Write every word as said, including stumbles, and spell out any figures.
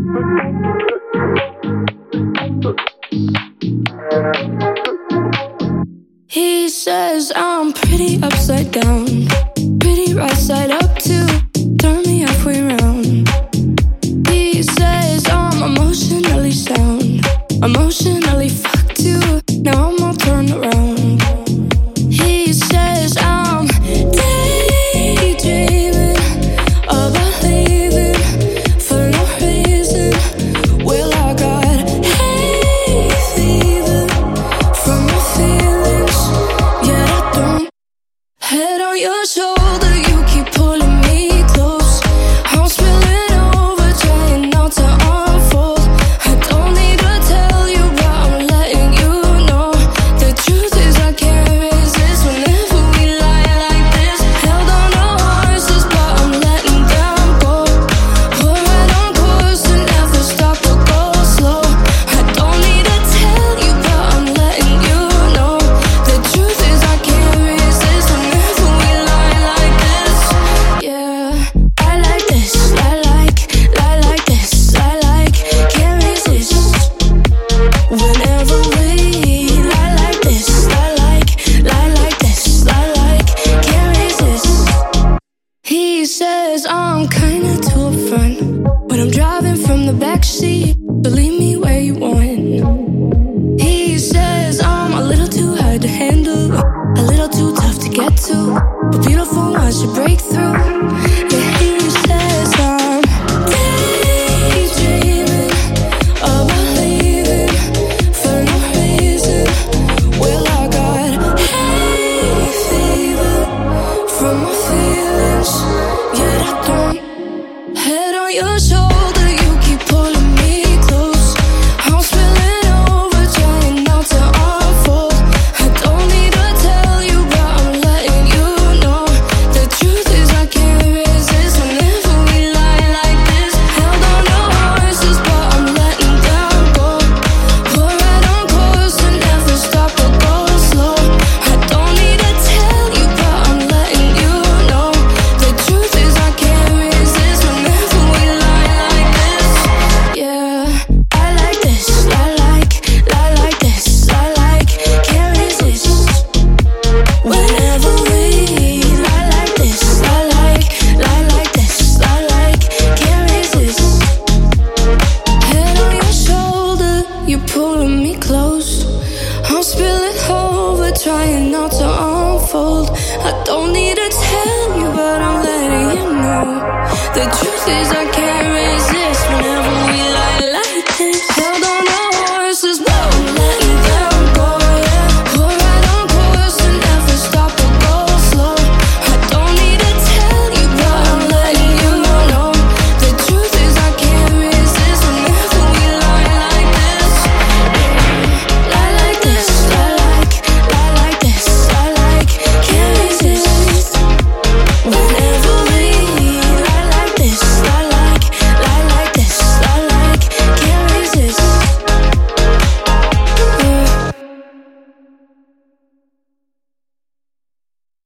He says I'm pretty upside down, pretty right side up too. Turn me halfway round. He says I'm emotionally sound, emotionally fucked too. Now I'm all turned around. He says I'm daydreaming about leaving for no reason. Well, I got hay fever from my feelings. Yeah, I don't. Head on your shoulder, you keep pulling me close. I'm spilling over, trying not to unfold. I don't need to tell you, but I'm letting you know. The truth is I can't resist whenever we lie like this. Held on to horses, but I'm letting them go. We're right on course and never stop or go slow. I don't need to tell you, but I'm letting you know. The truth is I can't resist whenever we lie like this. Yeah, I like this, I like, lie like this, I like, can't resist. Whenever we lie like this, I like, lie like this, I like, can't resist. He says I'm kinda too upfront when I'm driving from the backseat, so leave me where you want. He says I'm a little too hard to handle, a little too tough to get to, but beautiful ones should break through. Yeah, he says I'm daydreaming about leaving for no reason. Well, I got hay fever from my feelings. Yeah, I don't. Head on your shoulder, you keep pulling me close. I'm spilling over, trying not to unfold. I don't need to tell you, but I'm letting you know. The truth is I can't resist whenever we lie like this. Held on to horses, but I'm letting them go. We're right on course and never stop or go slow. I don't need to tell you, but I'm letting you know. The truth is I can't resist whenever we lie like this. Yeah, I like this, I like, lie like this, I like, can't resist. Whenever we lie like this, I like, lie like this, I like, can't resist. Head on your shoulder, you're pulling me close. I'm spilling over, trying not to unfold. I don't need to tell you, but I'm letting you know. The truth is I can't